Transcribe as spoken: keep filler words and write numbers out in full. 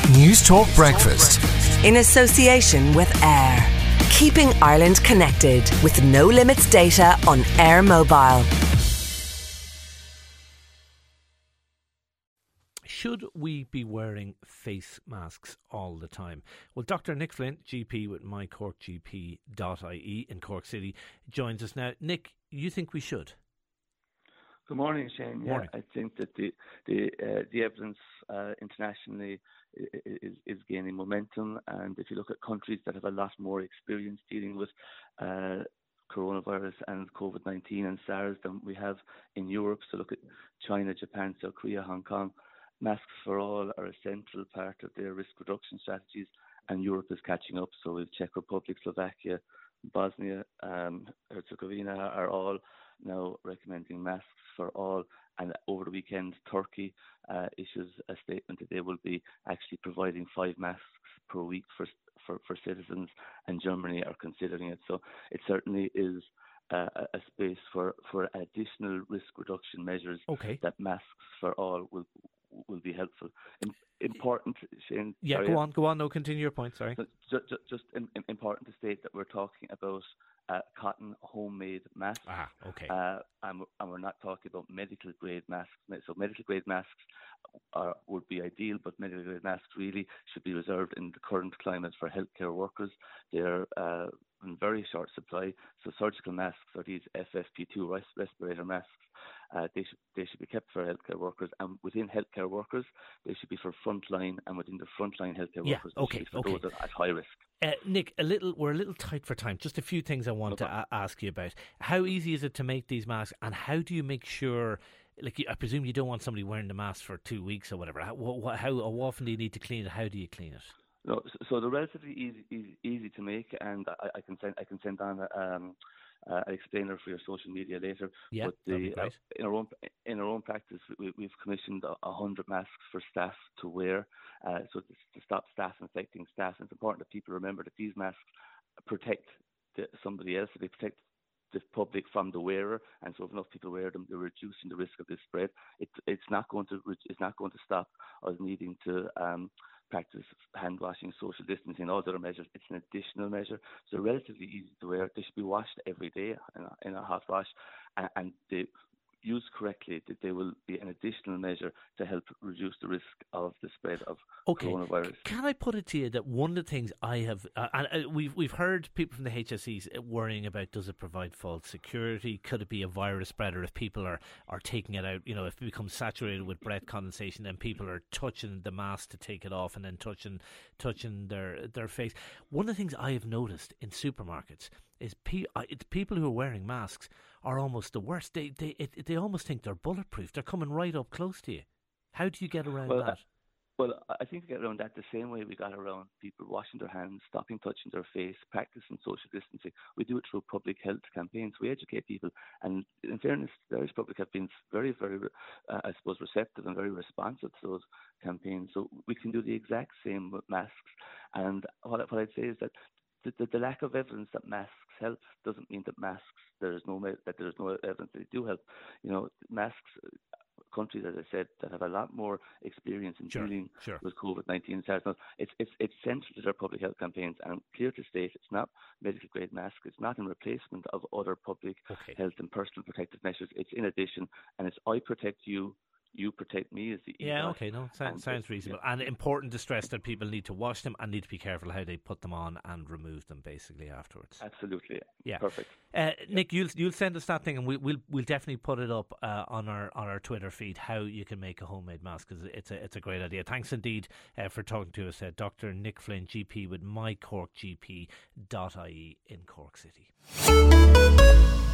News Talk Breakfast. In association with Air. Keeping Ireland connected with no limits data on Air Mobile. Should we be wearing face masks all the time? Well, Doctor Nick Flynn, G P with my cork G P dot I E in Cork City, joins us now. Nick, you think we should? Good morning, Shane. Yeah, Morning. I think that the the uh, the evidence uh, internationally is, is gaining momentum, and if you look at countries that have a lot more experience dealing with uh, coronavirus and COVID nineteen and SARS than we have in Europe, so look at China, Japan, South Korea, Hong Kong. Masks for all are a central part of their risk reduction strategies, and Europe is catching up. So with Czech Republic, Slovakia, Bosnia, um, Herzegovina are all now recommending masks for all. And over the weekend, Turkey uh, issues a statement that they will be actually providing five masks per week for for, for citizens, and Germany are considering it. So it certainly is uh, a space for, for additional risk reduction measures. Okay. That masks for all will will be helpful. In, important, Shane. Yeah, sorry, go on, go on. No, continue your point. Sorry. So, just, just, just in, in, important to state that we're talking about uh, cotton homemade masks. Ah, okay. Uh, and, and we're not talking about medical grade masks. So medical grade masks are, would be ideal, but medical grade masks really should be reserved in the current climate for healthcare workers. They're uh, in very short supply. So surgical masks are these F F P two res- respirator masks. Uh, they should they should be kept for healthcare workers, and within healthcare workers, they should be for frontline, and within the frontline healthcare Yeah, workers, they okay, should be for okay. those at high risk. Uh, Nick, a little, we're a little tight for time. Just a few things I want No to a- ask you about. How easy is it to make these masks, and how do you make sure? Like, I presume you don't want somebody wearing the mask for two weeks or whatever. How, wh- how, how often do you need to clean it? How do you clean it? No, so, so they're relatively easy, easy, easy to make, and I, I can send I can send on um, uh, an explainer for your social media later. Yeah, but that'd the, be great. Uh, in our own in our own practice, we, we've commissioned a, a hundred masks for staff to wear, uh, so to, to stop staff infecting staff. And it's important that people remember that these masks protect the, somebody else, so they protect the public from the wearer, and so if enough people wear them, they're reducing the risk of this spread. It, it's not going to it's not going to stop us needing to um, practice hand washing, social distancing, all the other measures. It's an additional measure, so relatively easy to wear. They should be washed every day in a, in a hot wash, and, and they used correctly, that they will be an additional measure to help reduce the risk of the spread of Okay. coronavirus. Can I put it to you that one of the things I have, uh, and uh, we've we've heard people from the H S Es worrying about, does it provide false security? Could it be a virus spreader if people are, are taking it out? You know, if it becomes saturated with breath condensation, then people are touching the mask to take it off and then touching touching their their face. One of the things I have noticed in supermarkets is pe- uh, it's people who are wearing masks are almost the worst. They they it, they almost think they're bulletproof. They're coming right up close to you. How do you get around Well, that? Well, I think we get around that the same way we got around people washing their hands, stopping touching their face, practicing social distancing. We do it through public health campaigns. We educate people, and in fairness, the Irish public have been very, very, uh, I suppose, receptive and very responsive to those campaigns. So we can do the exact same with masks. And what, what I'd say is that the, the, the lack of evidence that masks help doesn't mean that masks there is no that there is no evidence that they do help. You know, masks. Countries, as I said, that have a lot more experience in Sure, dealing sure. with COVID nineteen and SARS. It's, it's, it's central to their public health campaigns, and I'm clear to state it's not medical grade masks. It's not in replacement of other public Okay. health and personal protective measures. It's in addition, and it's I protect you, you protect me as the Yeah, ethos. okay, no, sounds, And, sounds uh, reasonable. yeah. And important to stress that people need to wash them and need to be careful how they put them on and remove them basically afterwards. Absolutely. Yeah. Perfect. Uh, Nick, you'll you'll send us that thing, and we, we'll we'll definitely put it up uh, on our on our Twitter feed how you can make a homemade mask, because it's a it's a great idea. Thanks indeed uh, for talking to us, uh, Doctor Nick Flynn, G P with my cork G P dot I E in Cork City.